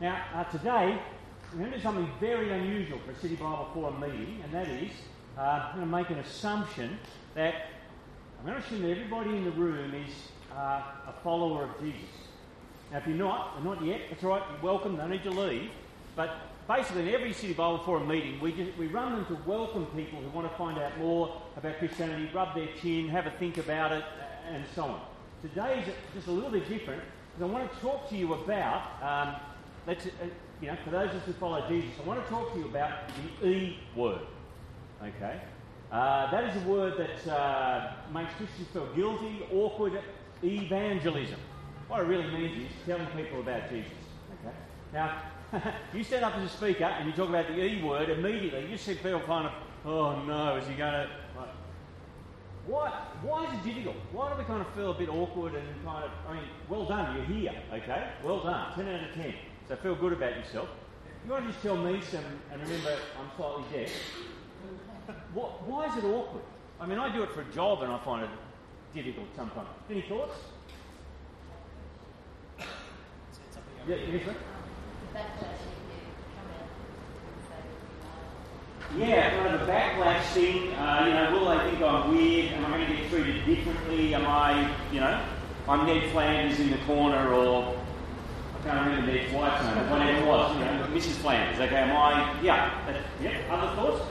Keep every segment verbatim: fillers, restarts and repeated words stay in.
Now, uh, today, we're going to do something very unusual for a City Bible Forum meeting, and that is, uh, I'm going to make an assumption that, I'm going to assume that everybody in the room is uh, a follower of Jesus. Now, if you're not, or not yet, that's all right, you're welcome, don't need to leave. But basically, in every City Bible Forum meeting, we, just, we run them to welcome people who want to find out more about Christianity, rub their chin, have a think about it, and so on. Today is just a little bit different, because I want to talk to you about, um, let's, uh, you know, for those of us who follow Jesus, I want to talk to you about the E word. Okay? Uh, that is a word that uh, makes Christians feel guilty, awkward, evangelism. What it really means is telling people about Jesus. Okay? Now, you stand up as a speaker and you talk about the E word, immediately you see people kind of, oh no, is he going to... Like, why, why is it difficult? Why do we kind of feel a bit awkward and kind of... I mean, well done, you're here, okay? Well done, ten out of ten. So feel good about yourself. You want to just tell me some, and remember, I'm slightly deaf. What, why is it awkward? I mean, I do it for a job and I find it difficult sometimes. Any thoughts? Yeah, yes, sir? Yeah, kind of a backlash thing. Uh, you know, will they think I'm weird? Am I going to get treated differently? Am I, you know, I'm Ned Flanders in the corner, or I can't remember Ned's wife's name, whatever it was, you know, Missus Flanders. Okay, am I? Yeah, uh, yeah. Other thoughts?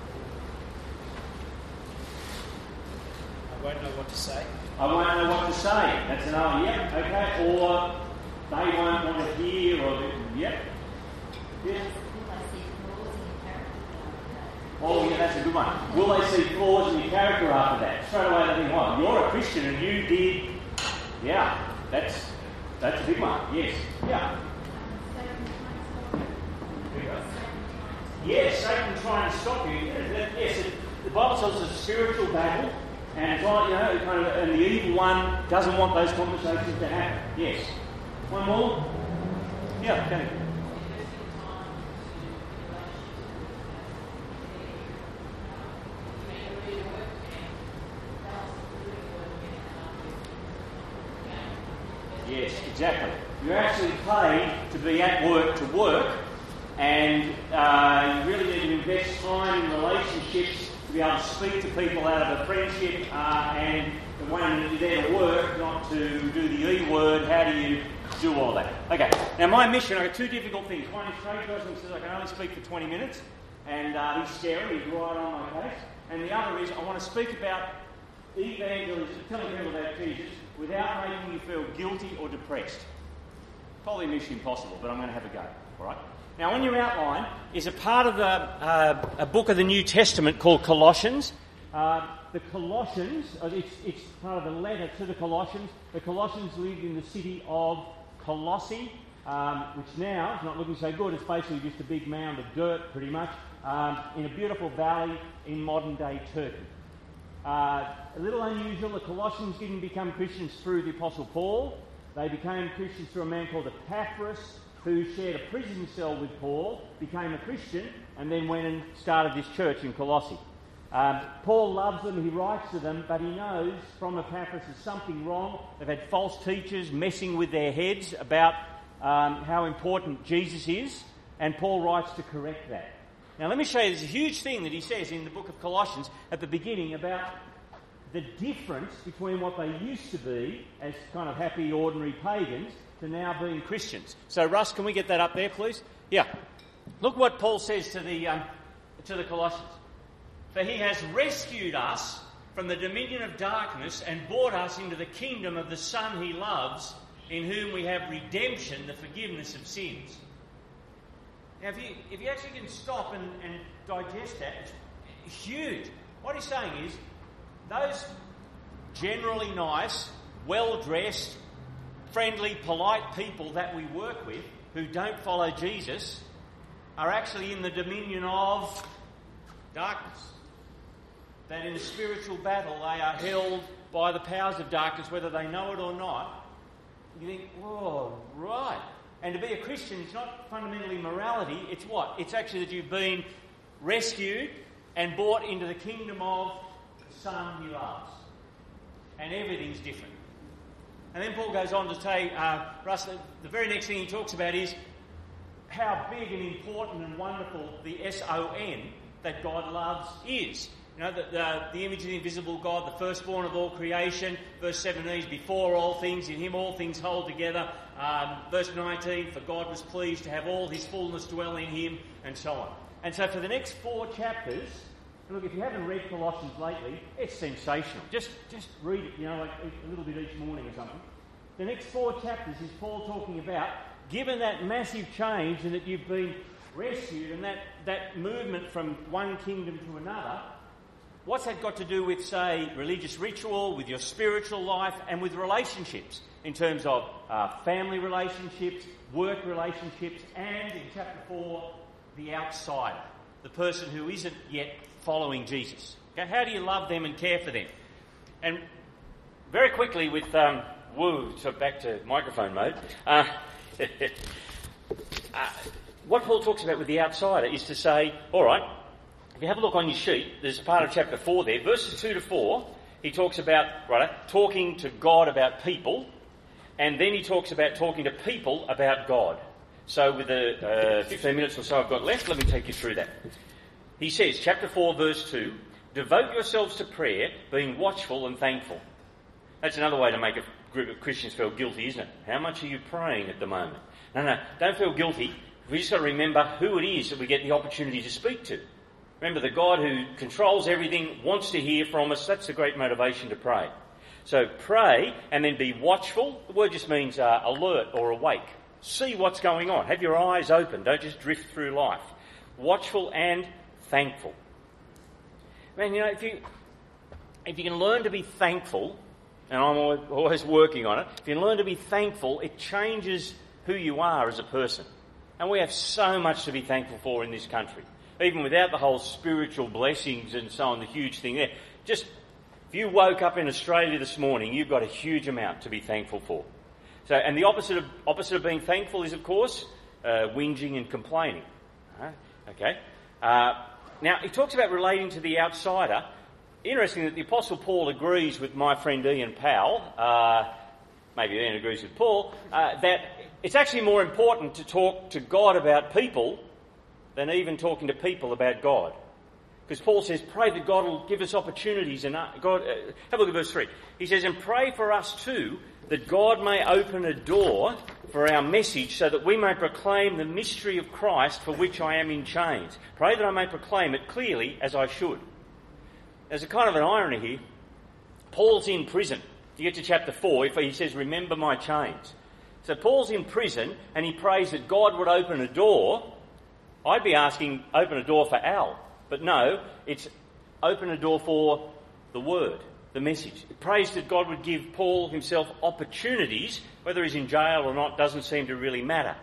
I won't know what to say. I won't know what to say. That's another. Yeah. Okay. Or they won't want to hear. Or yeah. Yeah. Oh, yeah, that's a good one. Will they see flaws in your character after that? Straight away they think, oh, you're a Christian and you did... Yeah, that's that's a big one. Yes. Yeah. Yes, Satan trying to stop you. Yes, it, the Bible tells us it's a spiritual battle, and it's like, you know, kind of, and the evil one doesn't want those conversations to happen. Yes. One more? Yeah, okay. Yes, exactly. You're actually paid to be at work to work, and uh, you really need to invest time in relationships to be able to speak to people out of a friendship, uh, and when you're there to work, not to do the E word. How do you do all that? Okay, now my mission, I've got two difficult things. One is Craig Person says I can only speak for twenty minutes, and uh, he's scary, he's right on my case. And the other is I want to speak about evangelism, telling people about Jesus, without making you feel guilty or depressed. Probably mission impossible, but I'm going to have a go, all right? Now, on your outline is a part of the, uh, a book of the New Testament called Colossians. Uh, the Colossians, uh, it's, it's part of the letter to the Colossians. The Colossians lived in the city of Colossae, um, which now is not looking so good. It's basically just a big mound of dirt, pretty much, um, in a beautiful valley in modern-day Turkey. Uh, a little unusual, the Colossians didn't become Christians through the Apostle Paul. They became Christians through a man called Epaphras, who shared a prison cell with Paul, became a Christian, and then went and started this church in Colossae. Um, Paul loves them, he writes to them, but he knows from Epaphras there's something wrong. They've had false teachers messing with their heads about um, how important Jesus is, and Paul writes to correct that. Now let me show you, there's a huge thing that he says in the book of Colossians at the beginning about the difference between what they used to be as kind of happy, ordinary pagans to now being Christians. So Russ, can we get that up there, please? Yeah. Look what Paul says to the um, to the Colossians. For he has rescued us from the dominion of darkness and brought us into the kingdom of the Son he loves, in whom we have redemption, the forgiveness of sins. Now, if you, if you actually can stop and, and digest that, it's huge. What he's saying is, those generally nice, well-dressed, friendly, polite people that we work with who don't follow Jesus are actually in the dominion of darkness. That in a spiritual battle they are held by the powers of darkness, whether they know it or not. You think, whoa, right. And to be a Christian is not fundamentally morality, it's what? It's actually that you've been rescued and brought into the kingdom of the Son he loves. And everything's different. And then Paul goes on to say, uh, Russ, the very next thing he talks about is how big and important and wonderful the S O N that God loves is. You know, the, the, the image of the invisible God, the firstborn of all creation. Verse seventeen is before all things, in him all things hold together. Um, verse nineteen, for God was pleased to have all his fullness dwell in him, and so on. And so for the next four chapters, look, if you haven't read Colossians lately, it's sensational. Just just read it, you know, like a little bit each morning or something. The next four chapters is Paul talking about, given that massive change and that you've been rescued and that, that movement from one kingdom to another, what's that got to do with, say, religious ritual, with your spiritual life, and with relationships in terms of uh, family relationships, work relationships, and in chapter four, the outsider, the person who isn't yet following Jesus. Okay, how do you love them and care for them? And very quickly with, um, woo, so back to microphone mode. Uh, uh, what Paul talks about with the outsider is to say, all right, if you have a look on your sheet, there's part of chapter four there, verses two to four, he talks about, right, talking to God about people, and then he talks about talking to people about God. So with the uh, fifteen minutes or so I've got left, let me take you through that. He says, chapter four, verse two, devote yourselves to prayer, being watchful and thankful. That's another way to make a group of Christians feel guilty, isn't it? How much are you praying at the moment? No, no, don't feel guilty. We just got to remember who it is that we get the opportunity to speak to. Remember, the God who controls everything wants to hear from us. That's a great motivation to pray. So pray and then be watchful. The word just means uh, alert or awake. See what's going on. Have your eyes open. Don't just drift through life. Watchful and thankful. Man, you know, if you if you can learn to be thankful, and I'm always working on it, if you can learn to be thankful, it changes who you are as a person. And we have so much to be thankful for in this country. Even without the whole spiritual blessings and so on, the huge thing there. Just, if you woke up in Australia this morning, you've got a huge amount to be thankful for. So, and the opposite of opposite of being thankful is, of course, uh, whinging and complaining. Right? Okay. Uh, now, he talks about relating to the outsider. Interesting that the Apostle Paul agrees with my friend Ian Powell, uh, maybe Ian agrees with Paul, uh, that it's actually more important to talk to God about people than even talking to people about God. Because Paul says, pray that God will give us opportunities. And uh, God, uh, have a look at verse three. He says, and pray for us too, that God may open a door for our message so that we may proclaim the mystery of Christ for which I am in chains. Pray that I may proclaim it clearly as I should. There's a kind of an irony here. Paul's in prison. You get to chapter four, if he says, remember my chains. So Paul's in prison and he prays that God would open a door. I'd be asking, open a door for Al. But no, it's open a door for the word, the message. It prays that God would give Paul himself opportunities. Whether he's in jail or not doesn't seem to really matter.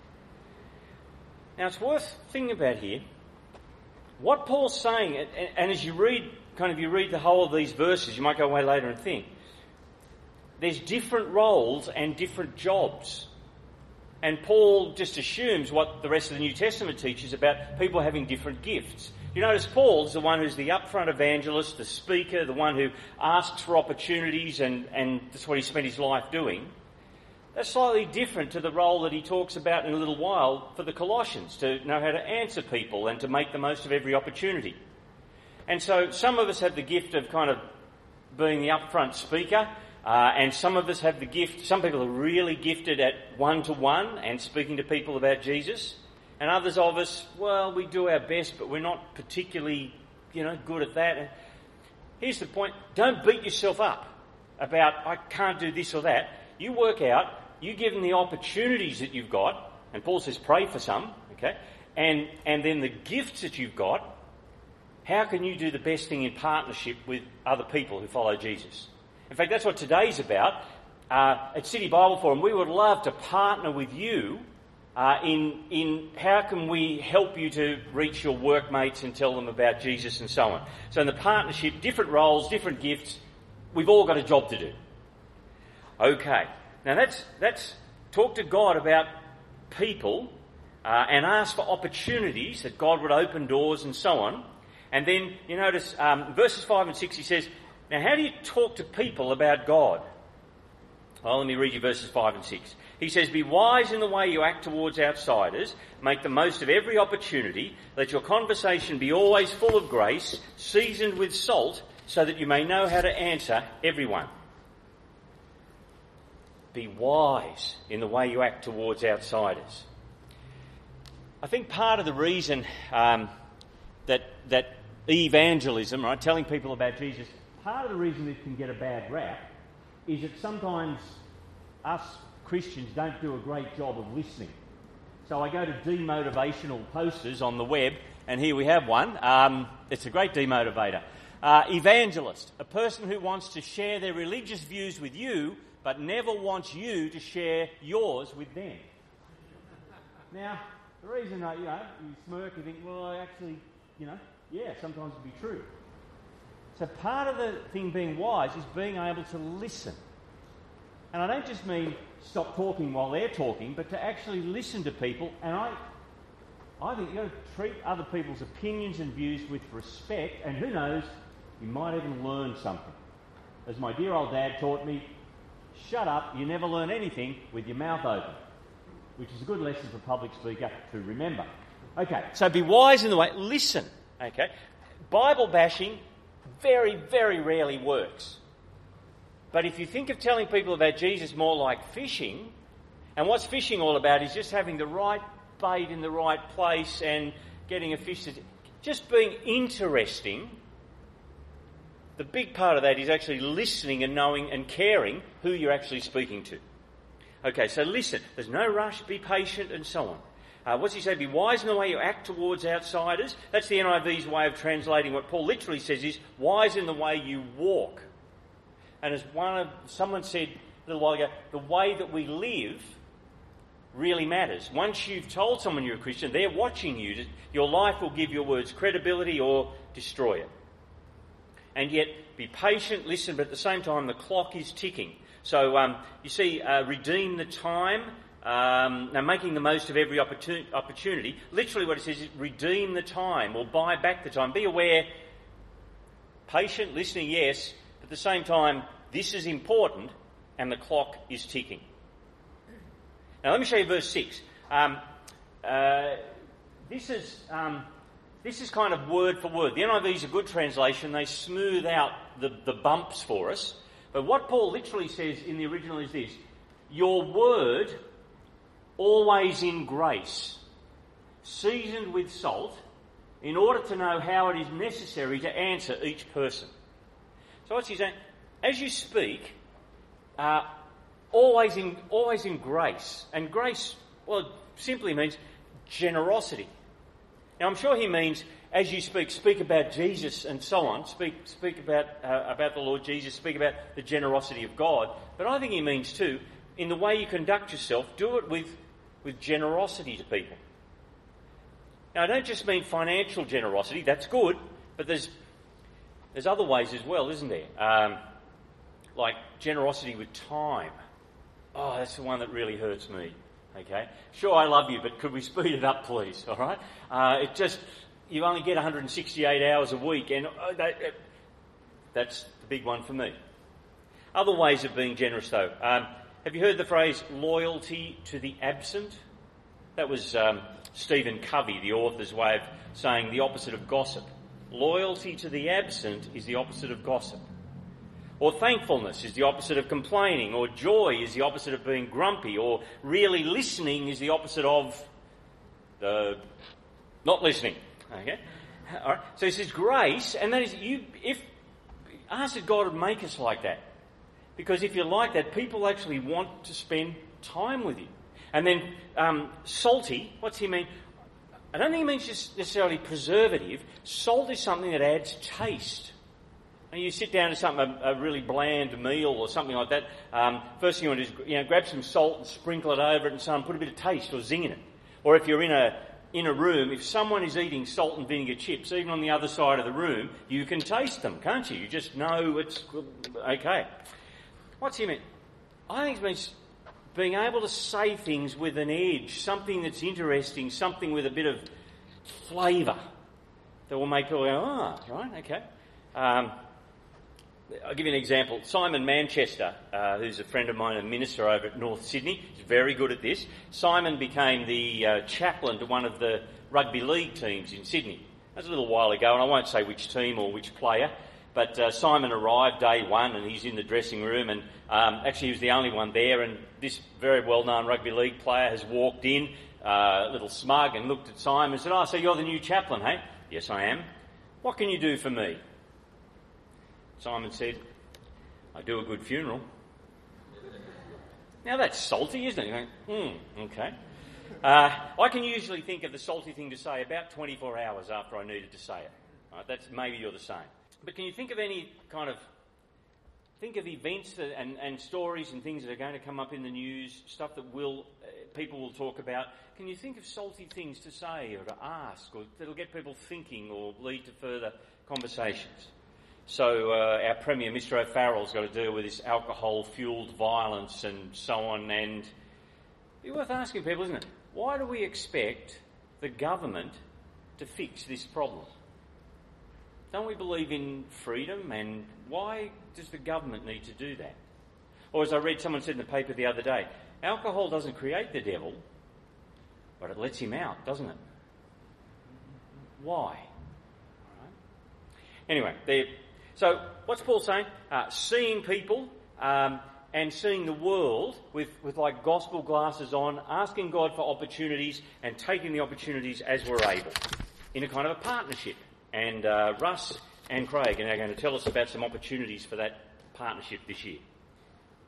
Now it's worth thinking about here. What Paul's saying, and, and as you read, kind of you read the whole of these verses, you might go away later and think, there's different roles and different jobs. And Paul just assumes what the rest of the New Testament teaches about people having different gifts. You notice Paul's the one who's the upfront evangelist, the speaker, the one who asks for opportunities, and, and that's what he spent his life doing. That's slightly different to the role that he talks about in a little while for the Colossians, to know how to answer people and to make the most of every opportunity. And so some of us have the gift of kind of being the upfront speaker, uh, and some of us have the gift, some people are really gifted at one-to-one and speaking to people about Jesus, and others of us, well, we do our best, but we're not particularly, you know, good at that. Here's the point, don't beat yourself up about, I can't do this or that. You work out, you give them the opportunities that you've got, and Paul says pray for some, okay, and, and then the gifts that you've got, how can you do the best thing in partnership with other people who follow Jesus? In fact, that's what today's about. Uh, at City Bible Forum, we would love to partner with you uh, in, in how can we help you to reach your workmates and tell them about Jesus and so on. So in the partnership, different roles, different gifts, we've all got a job to do. Okay, now that's that's talk to God about people uh, and ask for opportunities that God would open doors and so on. And then you notice um, verses five and six, he says, now how do you talk to people about God? Well, let me read you verses five and six. He says, "Be wise in the way you act towards outsiders. Make the most of every opportunity. Let your conversation be always full of grace, seasoned with salt, so that you may know how to answer everyone." Be wise in the way you act towards outsiders. I think part of the reason um, that that evangelism, right, telling people about Jesus, part of the reason it can get a bad rap is that sometimes us Christians don't do a great job of listening. So I go to demotivational posters on the web, and here we have one. Um, it's a great demotivator. Uh, evangelist, a person who wants to share their religious views with you, but never wants you to share yours with them. Now, the reason that, you know, you smirk and think, well, I actually, you know, yeah, sometimes it'd be true. So part of the thing being wise is being able to listen. And I don't just mean stop talking while they're talking, but to actually listen to people. And I I think you've got to treat other people's opinions and views with respect, and who knows, you might even learn something. As my dear old dad taught me, shut up, you never learn anything with your mouth open, which is a good lesson for a public speaker to remember. Okay, so be wise in the way, listen, okay? Bible bashing very, very rarely works. But if you think of telling people about Jesus more like fishing, and what's fishing all about is just having the right bait in the right place and getting a fish that... just being interesting, the big part of that is actually listening and knowing and caring who you're actually speaking to. Okay, so listen. There's no rush, be patient, and so on. Uh, what's he say? Be wise in the way you act towards outsiders. That's the N I V's way of translating what Paul literally says is, wise in the way you walk. And as one of someone said a little while ago, the way that we live really matters. Once you've told someone you're a Christian, they're watching you. Your life will give your words credibility or destroy it. And yet, be patient, listen, but at the same time, the clock is ticking. So, um, you see, uh, redeem the time. Um, now, making the most of every opportun- opportunity. Literally what it says is redeem the time or buy back the time. Be aware, patient, listening, yes, but at the same time, this is important and the clock is ticking. Now, let me show you verse six. Um, uh, this is um, this is kind of word for word. The N I V is a good translation. They smooth out the, the bumps for us. But what Paul literally says in the original is this: your word, always in grace, seasoned with salt, in order to know how it is necessary to answer each person. So what's he saying? As you speak, uh, always in always in grace. And grace, well, simply means generosity. Now, I'm sure he means, as you speak, speak about Jesus and so on. Speak speak about uh, about the Lord Jesus. Speak about the generosity of God. But I think he means too, in the way you conduct yourself, do it with with generosity to people. Now, I don't just mean financial generosity. That's good, but there's there's other ways as well, isn't there? Um, like generosity with time. Oh, that's the one that really hurts me. Okay, sure, I love you, but could we speed it up, please? All right, uh, it just you only get one hundred sixty-eight hours a week, and uh, that, uh, that's the big one for me. Other ways of being generous, though. Um, have you heard the phrase "loyalty to the absent"? That was um, Stephen Covey, the author's way of saying the opposite of gossip. Loyalty to the absent is the opposite of gossip. Or thankfulness is the opposite of complaining. Or joy is the opposite of being grumpy. Or really listening is the opposite of uh, not listening. Okay? All right. So it says grace, and that is, you. If ask that God would make us like that. Because if you're like that, people actually want to spend time with you. And then um, salty, what's he mean? I don't think he means just necessarily preservative. Salt is something that adds taste. And you sit down to something, a, a really bland meal or something like that, um, first thing you want to do is, you know, grab some salt and sprinkle it over it and so on, put a bit of taste or zing in it. Or if you're in a in a room, if someone is eating salt and vinegar chips, even on the other side of the room, you can taste them, can't you? You just know it's okay. What's he mean? I think it means being able to say things with an edge, something that's interesting, something with a bit of flavour that will make people go, ah, oh, right, okay. Um, I'll give you an example. Simon Manchester, uh, who's a friend of mine, a minister over at North Sydney, is very good at this. Simon became the uh, chaplain to one of the rugby league teams in Sydney. That was a little while ago, and I won't say which team or which player, but uh, Simon arrived day one and he's in the dressing room, and um, actually he was the only one there, and this very well-known rugby league player has walked in, uh, a little smug, and looked at Simon and said, "Oh, so you're the new chaplain, hey?" "Yes, I am. What can you do for me?" Simon said, "I do a good funeral." Now that's salty, isn't it? You go, hmm, okay. Uh, I can usually think of the salty thing to say about twenty-four hours after I needed to say it. Right, that's maybe you're the same. But can you think of any kind of, think of events that, and, and stories and things that are going to come up in the news, stuff that will uh, people will talk about. Can you think of salty things to say or to ask, or that'll get people thinking or lead to further conversations? So uh, our Premier, Mister O'Farrell's got to deal with this alcohol-fuelled violence and so on, and it'd be worth asking people, isn't it? Why do we expect the government to fix this problem? Don't we believe in freedom, and why does the government need to do that? Or as I read, someone said in the paper the other day, alcohol doesn't create the devil, but it lets him out, doesn't it? Why? Right. Anyway, there. So what's Paul saying? Uh, seeing people um, and seeing the world with, with like gospel glasses on, asking God for opportunities and taking the opportunities as we're able in a kind of a partnership. And uh, Russ and Craig are now going to tell us about some opportunities for that partnership this year.